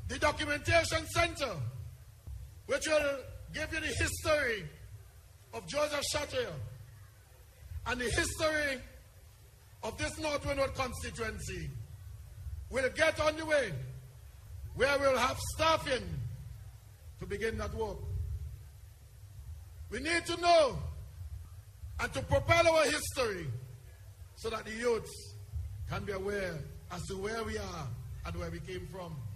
the documentation center, which will give you the history of Joseph Chartier and the history of this North Windward constituency, will get on the way where we'll have staffing to begin that work. We need to know and to propel our history so that the youths can be aware as to where we are and where we came from.